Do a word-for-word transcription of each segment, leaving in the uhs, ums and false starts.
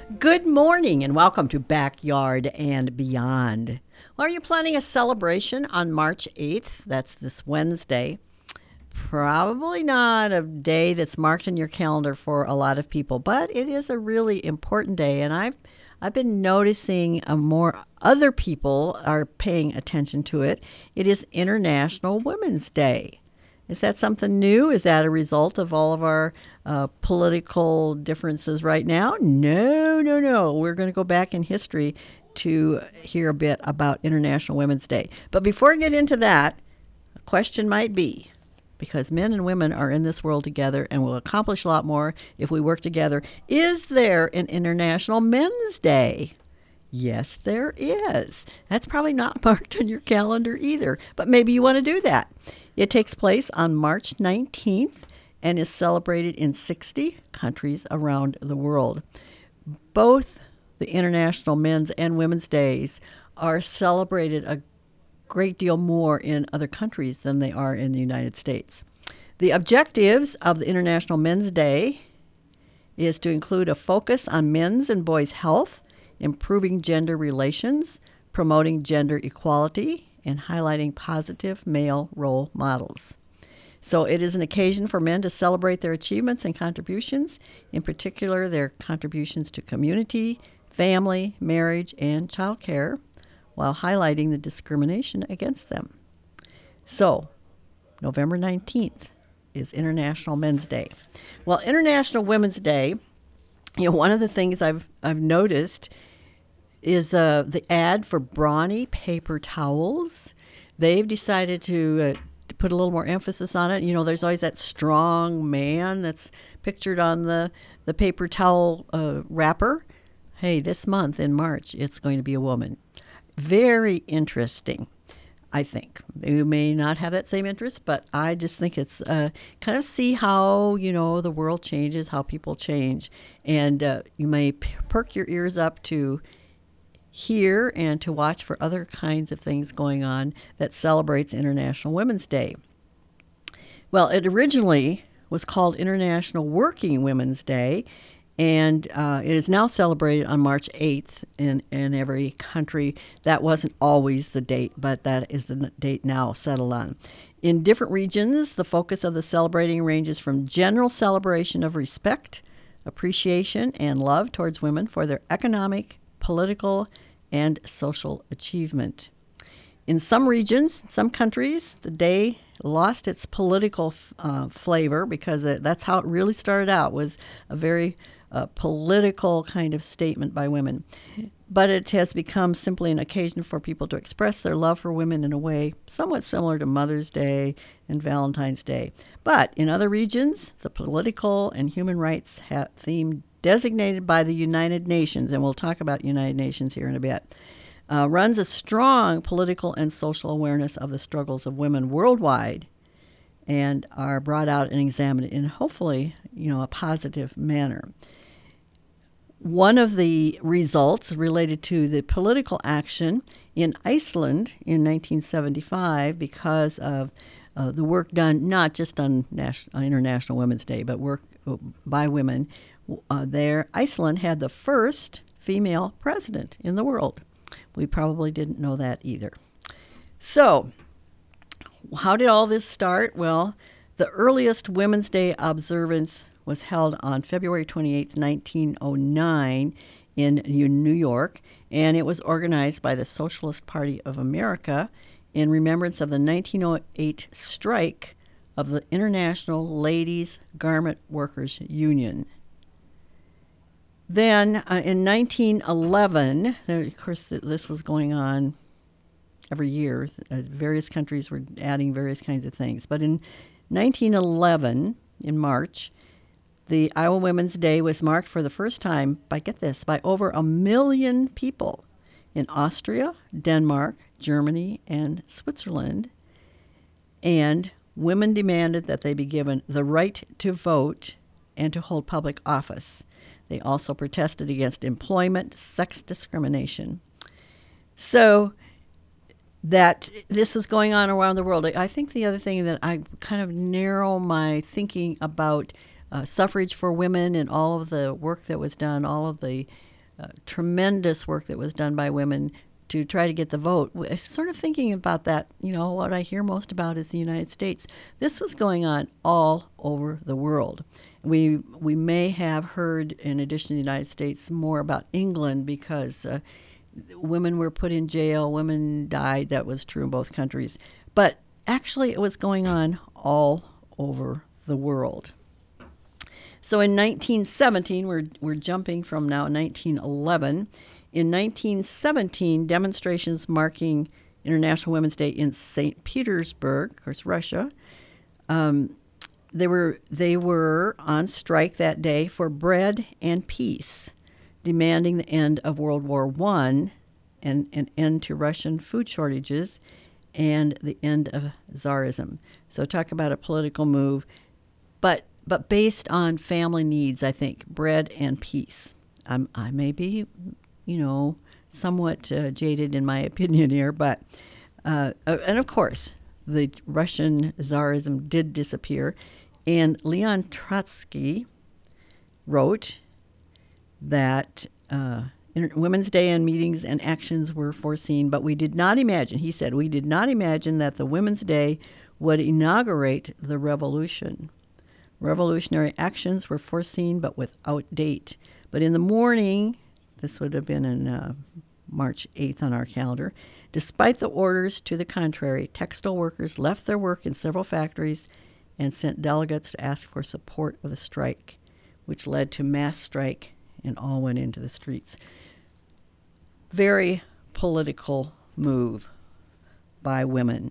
Good morning and welcome to Backyard and Beyond. Well, are you planning a celebration on March eighth? That's this Wednesday. Probably not a day that's marked in your calendar for a lot of people, but it is a really important day, and I've I've been noticing a more other people are paying attention to it. It is International Women's Day. Is that something new? Is that a result of all of our uh, political differences right now? No, no, no. We're going to go back in history to hear a bit about International Women's Day. But before I get into that, a question might be, because men and women are in this world together and will accomplish a lot more if we work together, is there an International Men's Day? Yes, there is. That's probably not marked on your calendar either, but maybe you want to do that. It takes place on March nineteenth and is celebrated in sixty countries around the world. Both the International Men's and Women's Days are celebrated a great deal more in other countries than they are in the United States. The objectives of the International Men's Day is to include a focus on men's and boys' health, improving gender relations, promoting gender equality, and highlighting positive male role models. So it is an occasion for men to celebrate their achievements and contributions, in particular their contributions to community, family, marriage, and child care, while highlighting the discrimination against them. So, November nineteenth is International Men's Day. Well, International Women's Day, you know, one of the things I've I've noticed is uh, the ad for Brawny paper towels. They've decided to, uh, to put a little more emphasis on it. You know, there's always that strong man that's pictured on the, the paper towel uh, wrapper. Hey, this month in March, it's going to be a woman. Very interesting, I think. You may not have that same interest, but I just think it's uh, kind of see how, you know, the world changes, how people change. And uh, you may p- perk your ears up to hear and to watch for other kinds of things going on that celebrates International Women's Day. Well, it originally was called International Working Women's Day, and uh, it is now celebrated on March eighth in, in every country. That wasn't always the date, but that is the date now settled on. In different regions, the focus of the celebrating ranges from general celebration of respect, appreciation, and love towards women for their economic, political, and social achievement. In some regions, some countries, the day lost its political uh, flavor because it, that's how it really started out, was a very uh, political kind of statement by women. But it has become simply an occasion for people to express their love for women in a way somewhat similar to Mother's Day and Valentine's Day. But in other regions, the political and human rights ha- theme designated by the United Nations, and we'll talk about United Nations here in a bit, uh, runs a strong political and social awareness of the struggles of women worldwide and are brought out and examined in hopefully, you know, a positive manner. One of the results related to the political action in Iceland in nineteen seventy-five because of uh, the work done not just on National, International Women's Day, but work by women uh, there, Iceland had the first female president in the world. We probably didn't know that either. So, how did all this start? Well, the earliest Women's Day observance was held on February twenty-eighth, nineteen oh nine in New York, and it was organized by the Socialist Party of America in remembrance of the nineteen oh eight strike of the International Ladies Garment Workers Union. Then uh, in nineteen eleven, there, of course, this was going on every year. Uh, various countries were adding various kinds of things. But in nineteen eleven, in March, the Iowa Women's Day was marked for the first time by, get this, by over a million people in Austria, Denmark, Germany, and Switzerland. And women demanded that they be given the right to vote and to hold public office. They also protested against employment, sex discrimination. So that this was going on around the world. I think the other thing that I kind of narrow my thinking about uh, suffrage for women and all of the work that was done, all of the uh, tremendous work that was done by women to try to get the vote. I was sort of thinking about that. You know, what I hear most about is the United States. This was going on all over the world. We we may have heard, in addition to the United States, more about England because uh, women were put in jail, women died. That was true in both countries. But actually, it was going on all over the world. So in nineteen seventeen, we're we're jumping from now nineteen eleven. In nineteen seventeen, demonstrations marking International Women's Day in Saint Petersburg, of course, Russia, um, they were they were on strike that day for bread and peace, demanding the end of World War One and an end to Russian food shortages and the end of Tsarism. So talk about a political move, but but based on family needs, I think, bread and peace. I'm, I may be, you know, somewhat uh, jaded in my opinion here, but, uh, and of course, the Russian Tsarism did disappear. And Leon Trotsky wrote that uh, Women's Day and meetings and actions were foreseen, but we did not imagine, he said, we did not imagine that the Women's Day would inaugurate the revolution. Revolutionary actions were foreseen, but without date. But in the morning, this would have been on uh, March eighth on our calendar, despite the orders to the contrary, textile workers left their work in several factories and sent delegates to ask for support of the strike, which led to mass strike, and all went into the streets. Very political move by women.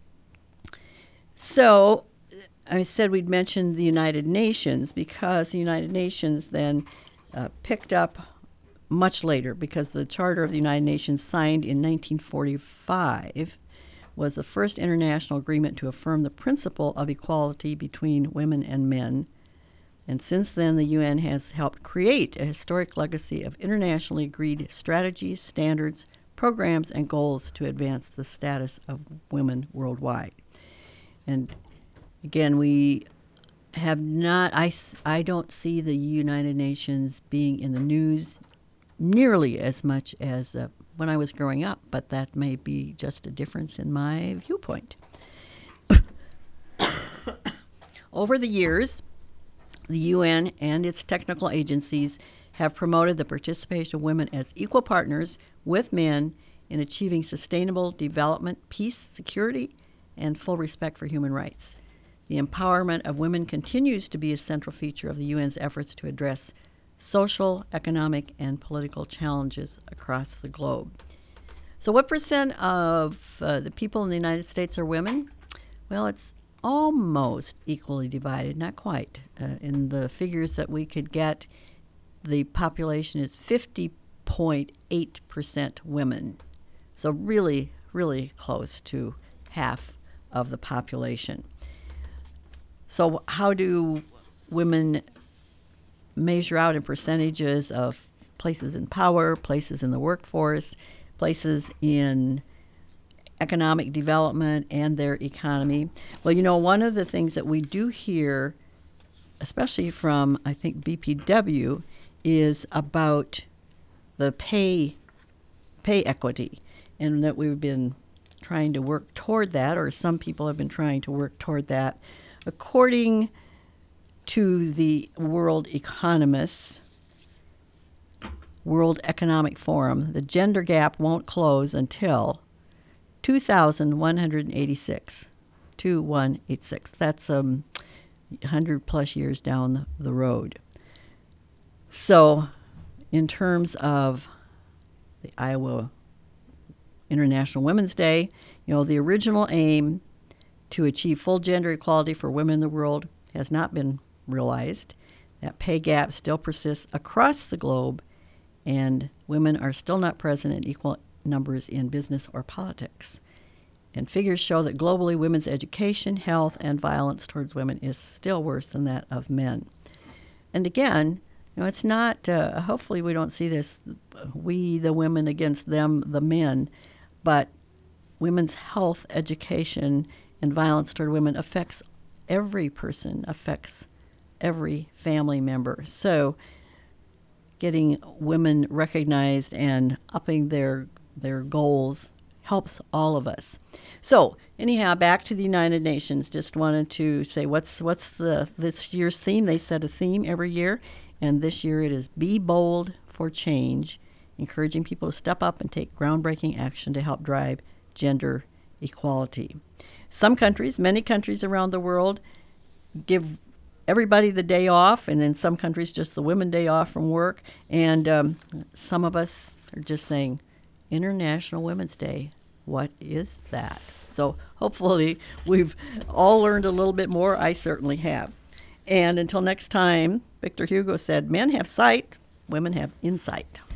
So I said we'd mention the United Nations because the United Nations then uh, picked up much later, because the Charter of the United Nations, signed in nineteen forty-five, was the first international agreement to affirm the principle of equality between women and men. And since then, the U N has helped create a historic legacy of internationally agreed strategies, standards, programs, and goals to advance the status of women worldwide. And again, we have not, I, I don't see the United Nations being in the news nearly as much as uh, when I was growing up, but that may be just a difference in my viewpoint. Over the years, the U N and its technical agencies have promoted the participation of women as equal partners with men in achieving sustainable development, peace, security, and full respect for human rights. The empowerment of women continues to be a central feature of the U N's efforts to address social, economic, and political challenges across the globe. So what percent of uh, the people in the United States are women? Well, it's almost equally divided, not quite. Uh, in the figures that we could get, the population is fifty point eight percent women. So really, really close to half of the population. So how do women measure out in percentages of places in power, places in the workforce, places in economic development and their economy? Well, you know, one of the things that we do hear, especially from, I think, B P W, is about the pay pay equity, and that we've been trying to work toward that, or some people have been trying to work toward that. According to the World Economists, World Economic Forum, the gender gap won't close until two thousand one hundred eighty-six. two thousand one hundred eighty-six. That's um, one hundred plus years down the, the road. So, in terms of the Iowa International Women's Day, you know, the original aim to achieve full gender equality for women in the world has not been realized. That pay gap still persists across the globe, and women are still not present in equal numbers in business or politics. And figures show that globally, women's education, health, and violence towards women is still worse than that of men. And again, you know, it's not, uh, hopefully we don't see this, we, the women, against them, the men, but women's health, education, and violence toward women affects every person, affects every family member. So getting women recognized and upping their their goals helps all of us. So anyhow, back to the United Nations. Just wanted to say what's what's the this year's theme. They set a theme every year, and this year it is Be Bold for Change, encouraging people to step up and take groundbreaking action to help drive gender equality. Some countries, many countries around the world, give everybody the day off, and then some countries just the women day off from work. And um, some of us are just saying, International Women's Day, what is that? So hopefully we've all learned a little bit more. I certainly have. And until next time, Victor Hugo said, men have sight, women have insight.